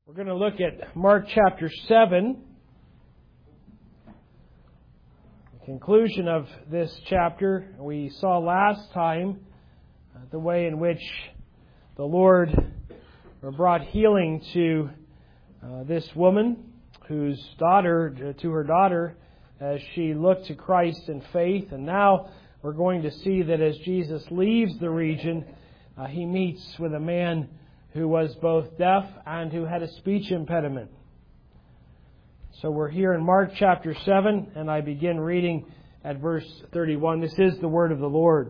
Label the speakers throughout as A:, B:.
A: We're going to look at Mark chapter 7, the conclusion of this chapter. We saw last time the way in which the Lord brought healing to this woman, to her daughter, as she looked to Christ in faith. And now we're going to see that as Jesus leaves the region, He meets with a man who was both deaf and who had a speech impediment. So we're here in Mark chapter 7, and I begin reading at verse 31. This is the word of the Lord.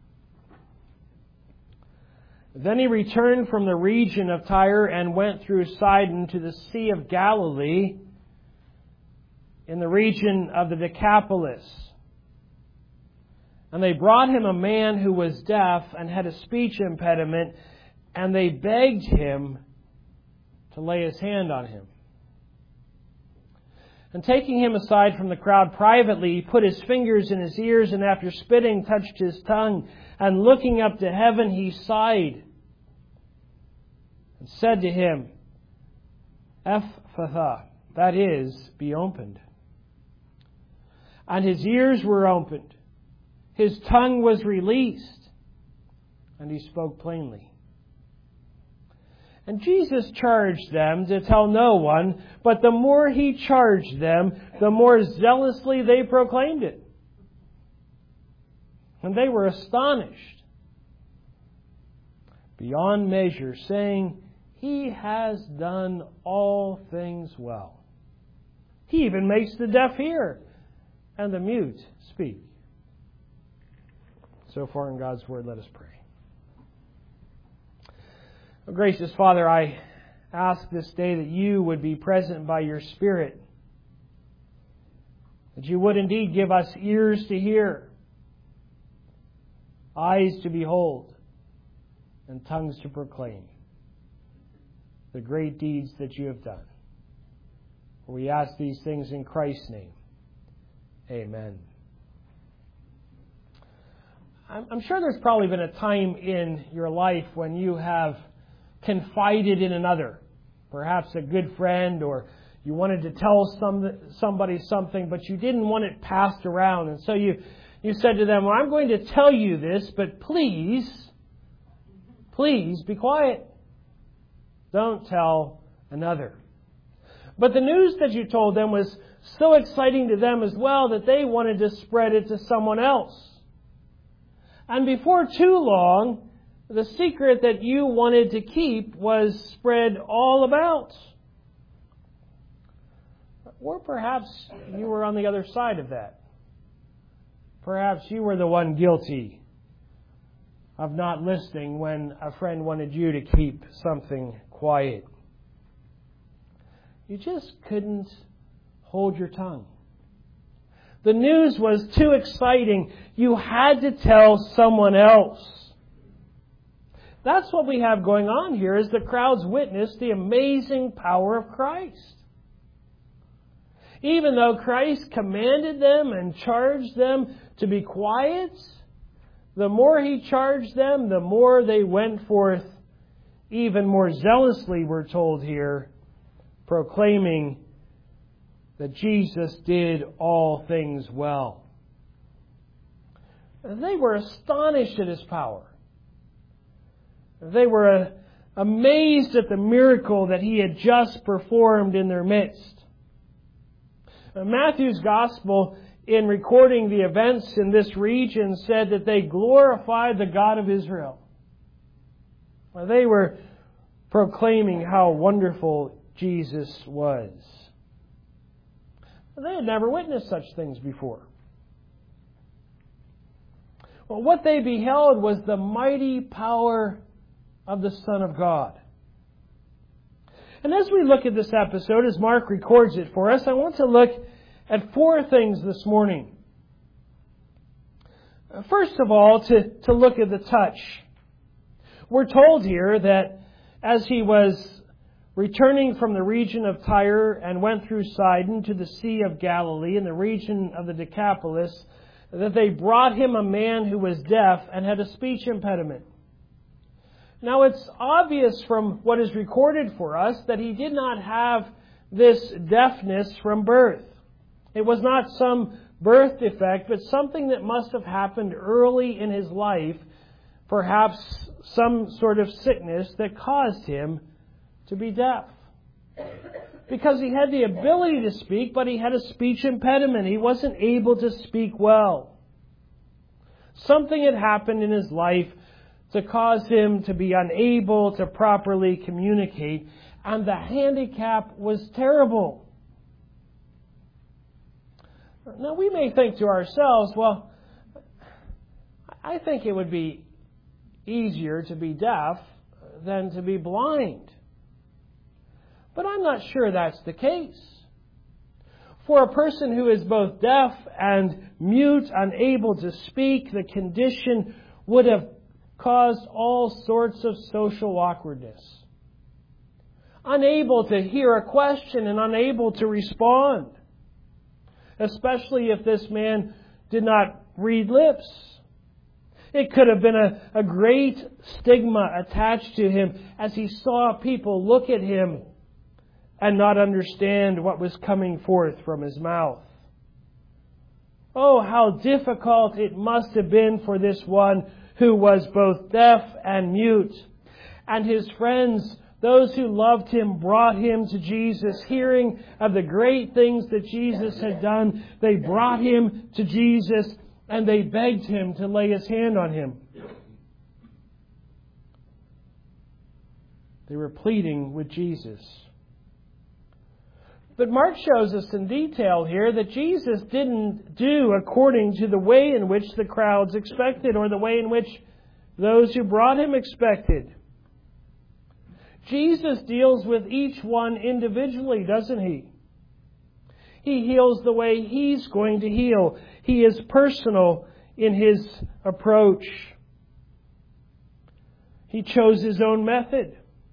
A: Then He returned from the region of Tyre and went through Sidon to the Sea of Galilee in the region of the Decapolis. And they brought Him a man who was deaf and had a speech impediment, and they begged Him to lay His hand on him. And taking him aside from the crowd privately, He put His fingers in his ears, and after spitting, touched his tongue. And looking up to heaven, He sighed and said to him, Ephphatha, that is, be opened. And his ears were opened. His tongue was released, and he spoke plainly. And Jesus charged them to tell no one, but the more He charged them, the more zealously they proclaimed it. And they were astonished beyond measure, saying, He has done all things well. He even makes the deaf hear and the mute speak. So far in God's Word, let us pray. Oh, gracious Father, I ask this day that You would be present by Your Spirit, that You would indeed give us ears to hear, eyes to behold, and tongues to proclaim the great deeds that You have done. We ask these things in Christ's name. Amen. I'm sure there's probably been a time in your life when you have confided in another, perhaps a good friend, or you wanted to tell somebody something, but you didn't want it passed around. And so you said to them, well, I'm going to tell you this, but please be quiet. Don't tell another. But the news that you told them was so exciting to them as well that they wanted to spread it to someone else. And before too long, the secret that you wanted to keep was spread all about. Or perhaps you were on the other side of that. Perhaps you were the one guilty of not listening when a friend wanted you to keep something quiet. You just couldn't hold your tongue. The news was too exciting. You had to tell someone else. That's what we have going on here, is the crowds witness the amazing power of Christ. Even though Christ commanded them and charged them to be quiet, the more He charged them, the more they went forth, even more zealously, we're told here, proclaiming that Jesus did all things well. They were astonished at His power. They were amazed at the miracle that He had just performed in their midst. Matthew's Gospel, in recording the events in this region, said that they glorified the God of Israel. They were proclaiming how wonderful Jesus was. They had never witnessed such things before. Well, what they beheld was the mighty power of the Son of God. And as we look at this episode, as Mark records it for us, I want to look at four things this morning. First of all, to look at the touch. We're told here that as He was returning from the region of Tyre and went through Sidon to the Sea of Galilee in the region of the Decapolis, that they brought Him a man who was deaf and had a speech impediment. Now it's obvious from what is recorded for us that he did not have this deafness from birth. It was not some birth defect, but something that must have happened early in his life, perhaps some sort of sickness that caused him to be deaf. Because he had the ability to speak, but he had a speech impediment. He wasn't able to speak well. Something had happened in his life to cause him to be unable to properly communicate, and the handicap was terrible. Now we may think to ourselves, well, I think it would be easier to be deaf than to be blind. But I'm not sure that's the case. For a person who is both deaf and mute, unable to speak, the condition would have caused all sorts of social awkwardness. Unable to hear a question and unable to respond. Especially if this man did not read lips. It could have been a great stigma attached to him as he saw people look at him and not understand what was coming forth from his mouth. Oh, how difficult it must have been for this one who was both deaf and mute. And his friends, those who loved him, brought him to Jesus. Hearing of the great things that Jesus had done, they brought him to Jesus and they begged him to lay his hand on him. They were pleading with Jesus. But Mark shows us in detail here that Jesus didn't do according to the way in which the crowds expected or the way in which those who brought him expected. Jesus deals with each one individually, doesn't he? He heals the way he's going to heal. He is personal in his approach. He chose his own method.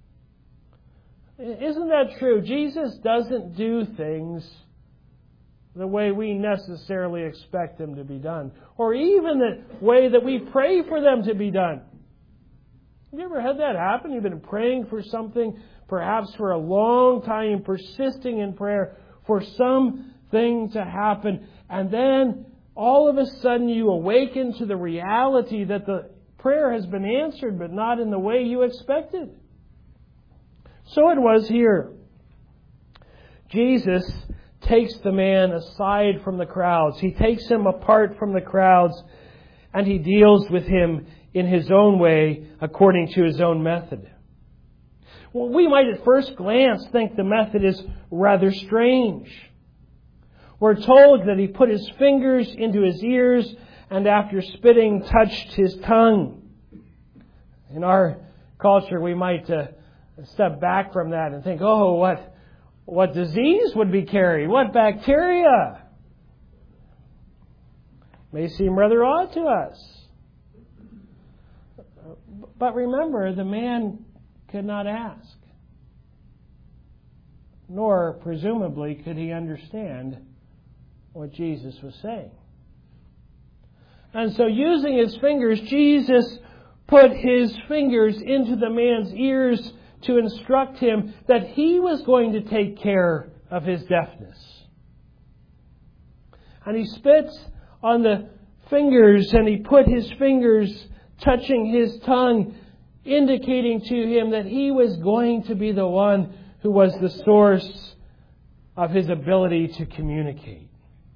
A: Isn't that true? Jesus doesn't do things the way we necessarily expect them to be done, or even the way that we pray for them to be done. Have you ever had that happen? You've been praying for something, perhaps for a long time, persisting in prayer for something to happen, and then all of a sudden you awaken to the reality that the prayer has been answered, but not in the way you expected. So it was here. Jesus takes the man aside from the crowds. He takes him apart from the crowds, and he deals with him in his own way, according to his own method. Well, we might at first glance think the method is rather strange. We're told that he put his fingers into his ears and after spitting touched his tongue. In our culture, we might step back from that and think, oh, what disease would be carried? What bacteria? May seem rather odd to us. But remember, the man could not ask. Nor, presumably, could he understand what Jesus was saying. And so, using his fingers, Jesus put his fingers into the man's ears to instruct him that he was going to take care of his deafness. And he spits on the fingers and he put his fingers touching his tongue, indicating to him that he was going to be the one who was the source of his ability to communicate.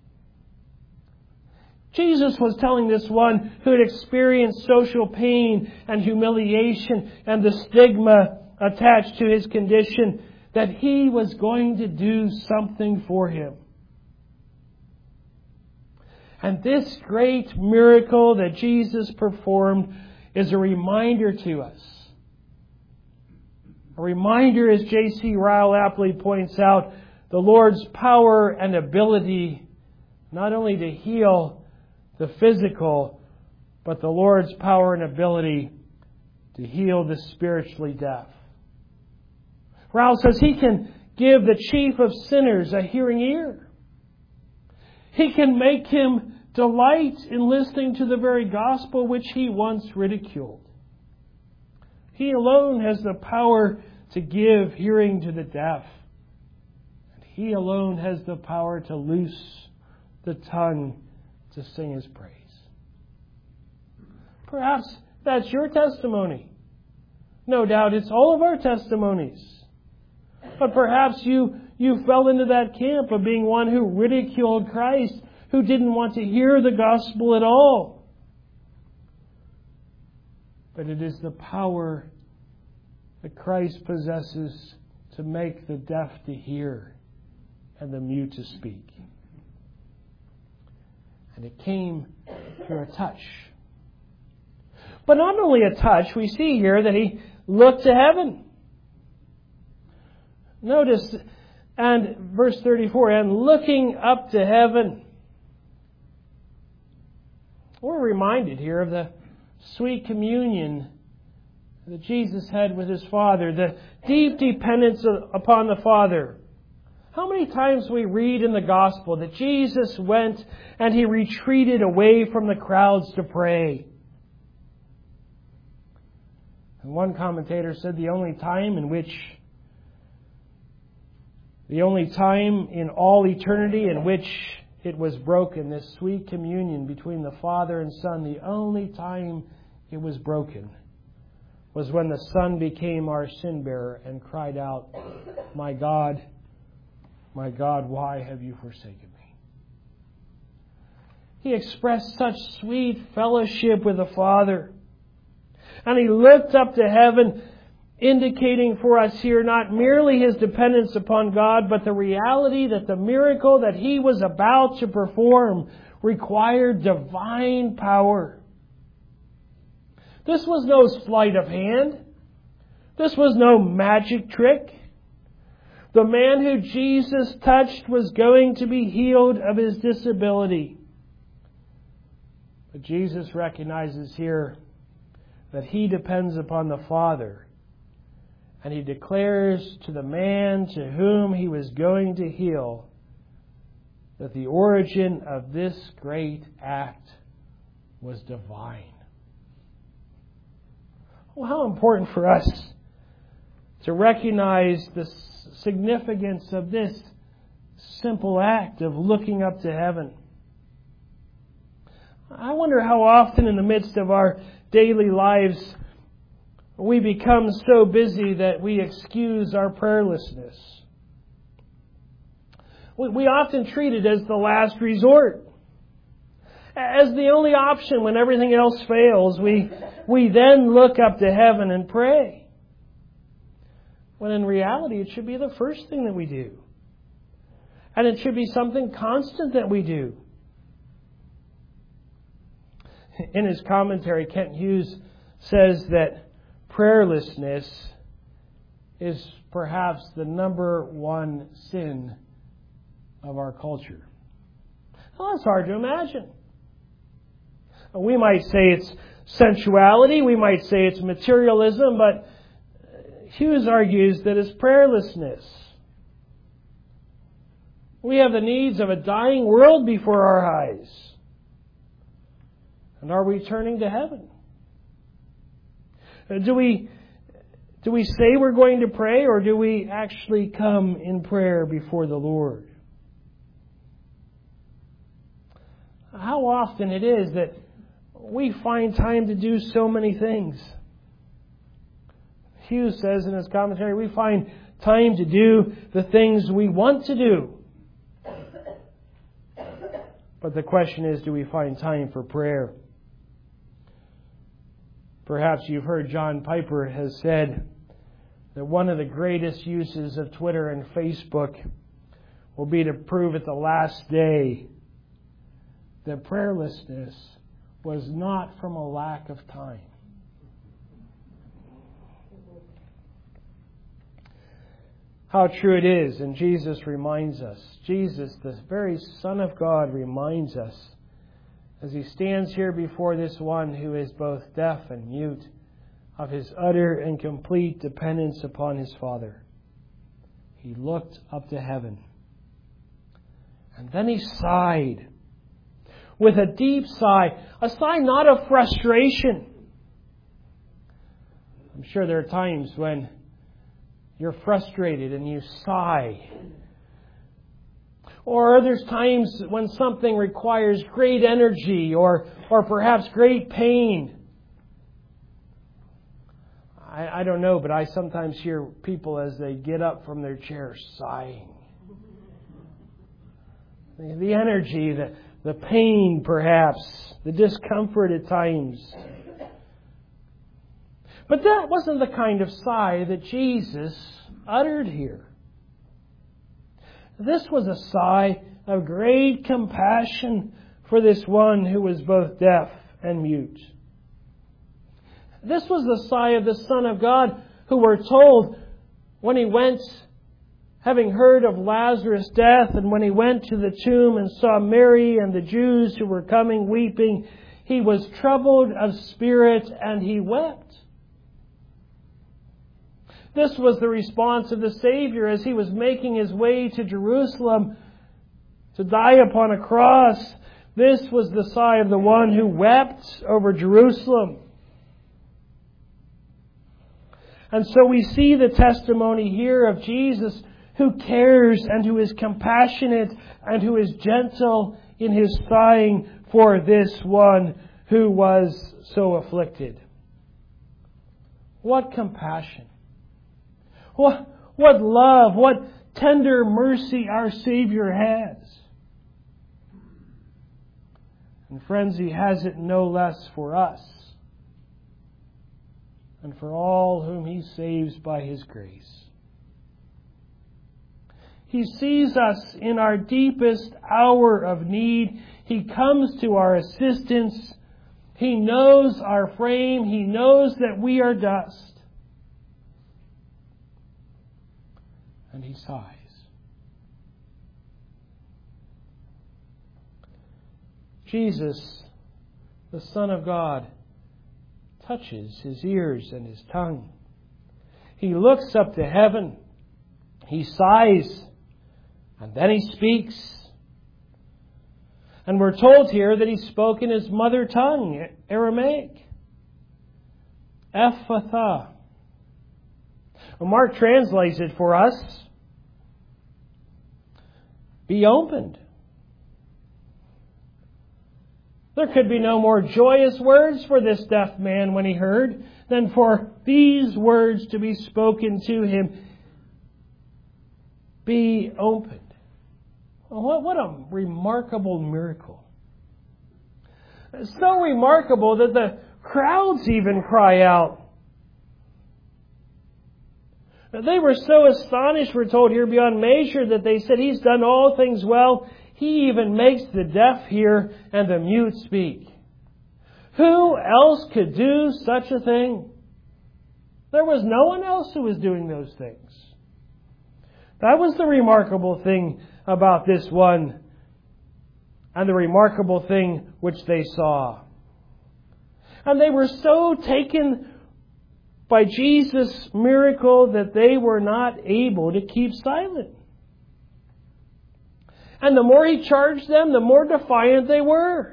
A: Jesus was telling this one who had experienced social pain and humiliation and the stigma attached to his condition that he was going to do something for him. And this great miracle that Jesus performed is a reminder to us. A reminder, as J.C. Ryle aptly points out, the Lord's power and ability not only to heal the physical, but the Lord's power and ability to heal the spiritually deaf. Ryle says he can give the chief of sinners a hearing ear. He can make him delight in listening to the very gospel which he once ridiculed. He alone has the power to give hearing to the deaf. And He alone has the power to loose the tongue to sing His praise. Perhaps that's your testimony. No doubt it's all of our testimonies. But perhaps you fell into that camp of being one who ridiculed Christ, who didn't want to hear the gospel at all. But it is the power that Christ possesses to make the deaf to hear and the mute to speak. And it came through a touch. But not only a touch, we see here that He looked to heaven. Notice, and verse 34, and looking up to heaven. We're reminded here of the sweet communion that Jesus had with His Father, the deep dependence upon the Father. How many times we read in the Gospel that Jesus went and He retreated away from the crowds to pray. And one commentator said the only time in all eternity in which it was broken, this sweet communion between the Father and Son, the only time it was broken was when the Son became our sin bearer and cried out, my God, why have you forsaken me?" He expressed such sweet fellowship with the Father. And He looked up to heaven, indicating for us here not merely His dependence upon God, but the reality that the miracle that He was about to perform required divine power. This was no sleight of hand. This was no magic trick. The man who Jesus touched was going to be healed of his disability. But Jesus recognizes here that He depends upon the Father. And He declares to the man to whom He was going to heal that the origin of this great act was divine. Well, how important for us to recognize the significance of this simple act of looking up to heaven. I wonder how often in the midst of our daily lives we become so busy that we excuse our prayerlessness. We often treat it as the last resort. As the only option when everything else fails, we then look up to heaven and pray. When in reality, it should be the first thing that we do. And it should be something constant that we do. In his commentary, Kent Hughes says that prayerlessness is perhaps the number one sin of our culture. Well, that's hard to imagine. We might say it's sensuality, we might say it's materialism, but Hughes argues that it's prayerlessness. We have the needs of a dying world before our eyes. And are we turning to heaven? Do we say we're going to pray, or do we actually come in prayer before the Lord? How often it is that we find time to do so many things. Hughes says in his commentary, we find time to do the things we want to do. But the question is, do we find time for prayer? Perhaps you've heard John Piper has said that one of the greatest uses of Twitter and Facebook will be to prove at the last day that prayerlessness was not from a lack of time. How true it is, and Jesus reminds us. Jesus, the very Son of God, reminds us as He stands here before this one who is both deaf and mute of His utter and complete dependence upon His Father. He looked up to heaven. And then He sighed with a deep sigh, a sigh not of frustration, I'm sure there are times when you're frustrated and you sigh. Or there's times when something requires great energy or perhaps great pain. I don't know, but I sometimes hear people as they get up from their chairs sighing. The energy, the pain perhaps, the discomfort at times. But that wasn't the kind of sigh that Jesus uttered here. This was a sigh of great compassion for this one who was both deaf and mute. This was the sigh of the Son of God, who we're told when he went, having heard of Lazarus' death, and when he went to the tomb and saw Mary and the Jews who were coming weeping, he was troubled of spirit and he wept. This was the response of the Savior as he was making his way to Jerusalem to die upon a cross. This was the sigh of the one who wept over Jerusalem. And so we see the testimony here of Jesus, who cares and who is compassionate and who is gentle in his sighing for this one who was so afflicted. What compassion! What love, what tender mercy our Savior has. And friends, He has it no less for us and for all whom He saves by His grace. He sees us in our deepest hour of need. He comes to our assistance. He knows our frame. He knows that we are dust. And He sighs. Jesus, the Son of God, touches His ears and His tongue. He looks up to heaven. He sighs. And then He speaks. And we're told here that He spoke in His mother tongue, Aramaic. Ephatha. Well, Mark translates it for us. Be opened. There could be no more joyous words for this deaf man when he heard than for these words to be spoken to him. Be opened. What a remarkable miracle. It's so remarkable that the crowds even cry out. They were so astonished, we're told here, beyond measure, that they said, He's done all things well. He even makes the deaf hear and the mute speak. Who else could do such a thing? There was no one else who was doing those things. That was the remarkable thing about this one, and the remarkable thing which they saw. And they were so taken by Jesus' miracle that they were not able to keep silent. And the more He charged them, the more defiant they were.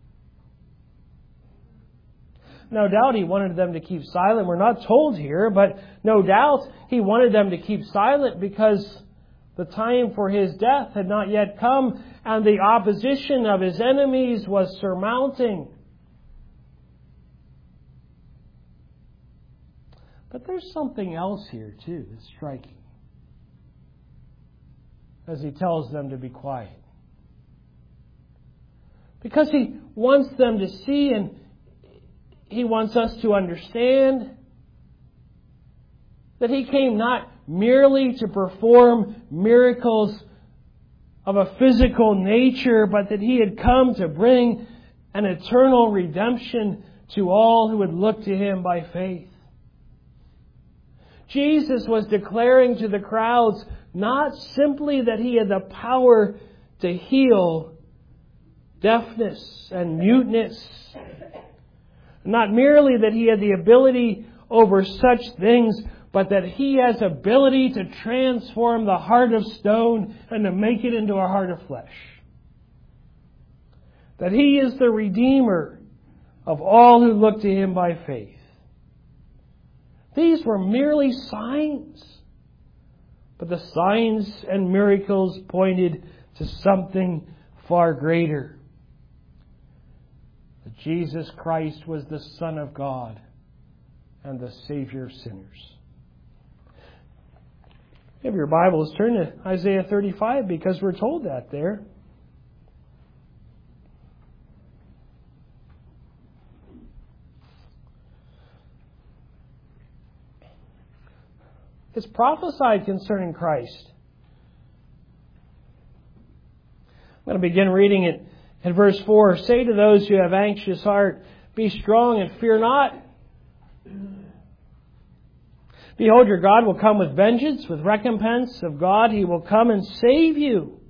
A: No doubt He wanted them to keep silent. We're not told here, but no doubt He wanted them to keep silent because the time for His death had not yet come, and the opposition of His enemies was surmounting. But there's something else here too that's striking, as He tells them to be quiet. Because He wants them to see, and He wants us to understand that He came not merely to perform miracles of a physical nature, but that He had come to bring an eternal redemption to all who would look to Him by faith. Jesus was declaring to the crowds not simply that He had the power to heal deafness and muteness, not merely that He had the ability over such things, but that He has ability to transform the heart of stone and to make it into a heart of flesh. That He is the Redeemer of all who look to Him by faith. These were merely signs. But the signs and miracles pointed to something far greater. That Jesus Christ was the Son of God and the Savior of sinners. If you have your Bibles, turn to Isaiah 35 because we're told that there. It's prophesied concerning Christ. I'm going to begin reading it in verse 4. Say to those who have anxious heart, be strong and fear not. Behold, your God will come with vengeance, with recompense of God. He will come and save you.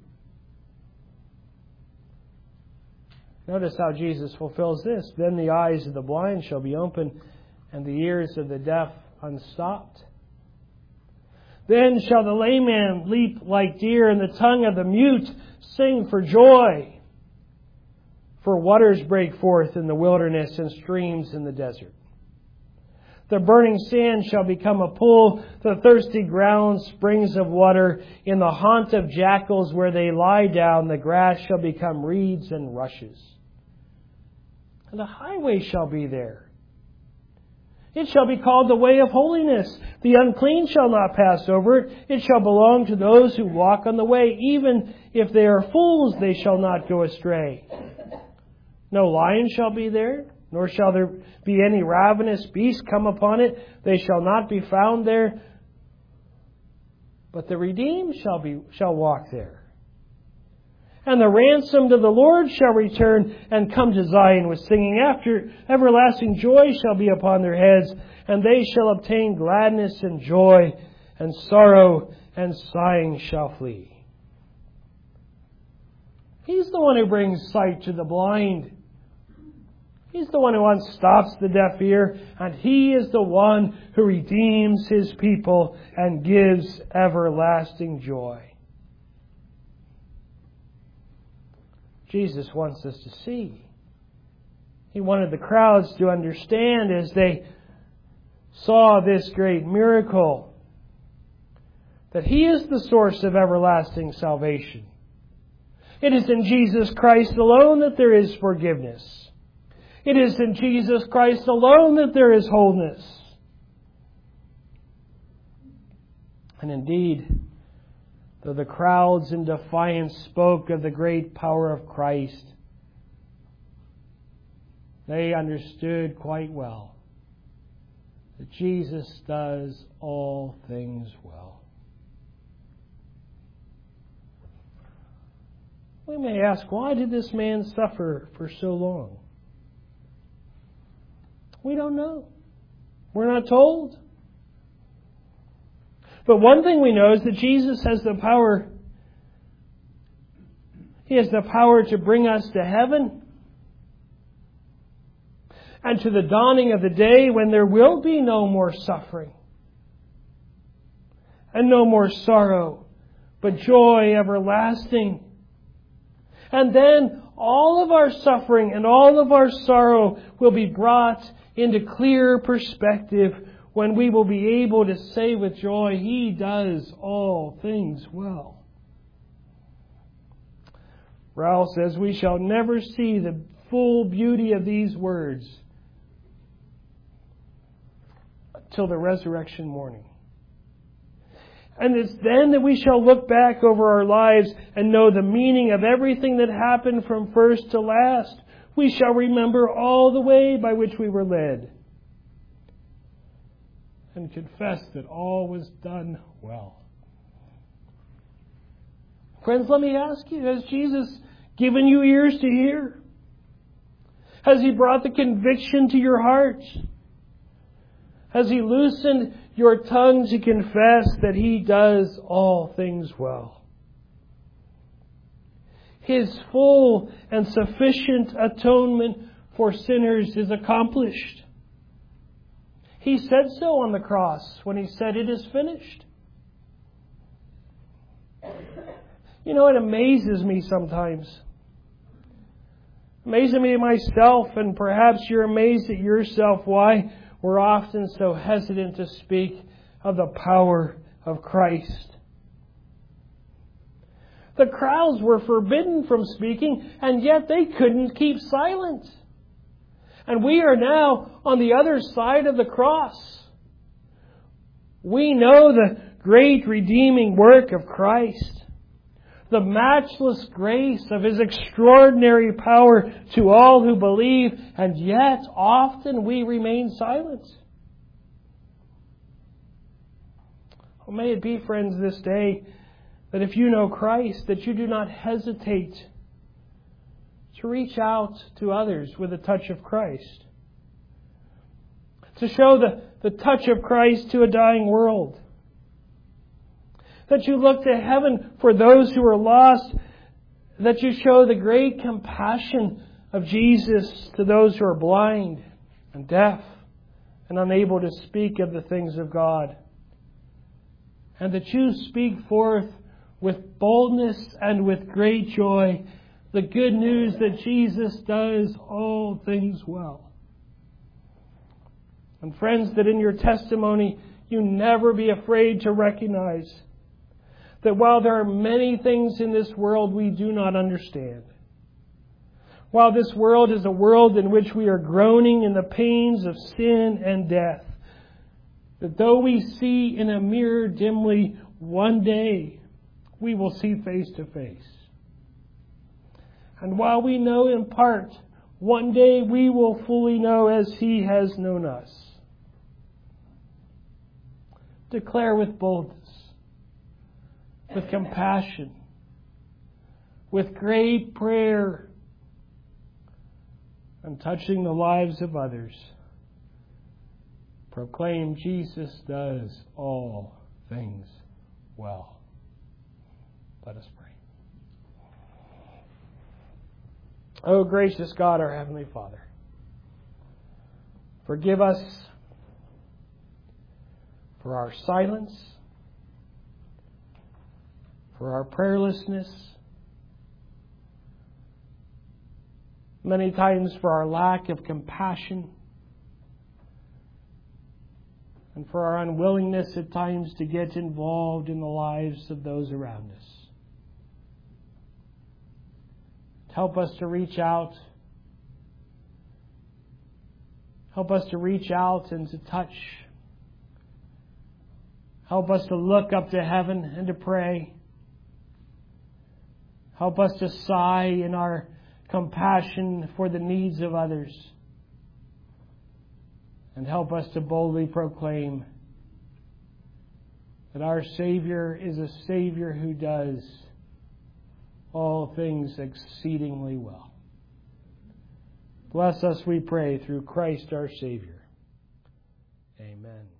A: Notice how Jesus fulfills this. Then the eyes of the blind shall be opened, and the ears of the deaf unstopped. Then shall the lame man leap like deer, and the tongue of the mute sing for joy. For waters break forth in the wilderness, and streams in the desert. The burning sand shall become a pool, the thirsty ground springs of water. In the haunt of jackals where they lie down, the grass shall become reeds and rushes. And a highway shall be there. It shall be called the way of holiness. The unclean shall not pass over it. It shall belong to those who walk on the way. Even if they are fools, they shall not go astray. No lion shall be there, nor shall there be any ravenous beast come upon it. They shall not be found there. But the redeemed shall walk there. And the ransomed of the Lord shall return and come to Zion with singing. After everlasting joy shall be upon their heads, and they shall obtain gladness and joy, and sorrow and sighing shall flee. He's the one who brings sight to the blind. He's the one who unstops the deaf ear, and He is the one who redeems His people and gives everlasting joy. Jesus wants us to see. He wanted the crowds to understand as they saw this great miracle that He is the source of everlasting salvation. It is in Jesus Christ alone that there is forgiveness. It is in Jesus Christ alone that there is wholeness. And indeed, though the crowds in defiance spoke of the great power of Christ, they understood quite well that Jesus does all things well. We may ask, why did this man suffer for so long? We don't know. We're not told. But one thing we know is that Jesus has the power. He has the power to bring us to heaven and to the dawning of the day when there will be no more suffering and no more sorrow, but joy everlasting. And then all of our suffering and all of our sorrow will be brought into clear perspective when we will be able to say with joy, He does all things well. Rowell says, we shall never see the full beauty of these words till the resurrection morning. And it's then that we shall look back over our lives and know the meaning of everything that happened from first to last. We shall remember all the way by which we were led and confess that all was done well. Friends, let me ask you, has Jesus given you ears to hear? Has He brought the conviction to your heart? Has He loosened your tongue to confess that He does all things well? His full and sufficient atonement for sinners is accomplished. He said so on the cross when He said, "It is finished." You know, it amazes me sometimes. Amazes me myself, and perhaps you're amazed at yourself. Why? we're often so hesitant to speak of the power of Christ. The crowds were forbidden from speaking, and yet they couldn't keep silent. And we are now on the other side of the cross. We know the great redeeming work of Christ, the matchless grace of His extraordinary power to all who believe, and yet often we remain silent. Well, may it be, friends, this day, that if you know Christ, that you do not hesitate to reach out to others with a touch of Christ. To show the touch of Christ to a dying world. That you look to heaven for those who are lost. That you show the great compassion of Jesus to those who are blind and deaf and unable to speak of the things of God. And that you speak forth with boldness and with great joy the good news that Jesus does all things well. And friends, that in your testimony you never be afraid to recognize that while there are many things in this world we do not understand, while this world is a world in which we are groaning in the pains of sin and death, that though we see in a mirror dimly, one day we will see face to face. And while we know in part, one day we will fully know as He has known us. Declare with boldness, with compassion, with great prayer, and touching the lives of others. Proclaim Jesus does all things well. Let us pray. Oh, gracious God, our Heavenly Father, forgive us for our silence, for our prayerlessness, many times for our lack of compassion, and for our unwillingness at times to get involved in the lives of those around us. Help us to reach out. Help us to reach out and to touch. Help us to look up to heaven and to pray. Help us to sigh in our compassion for the needs of others. And help us to boldly proclaim that our Savior is a Savior who does all things exceedingly well. Bless us, we pray, through Christ our Savior. Amen.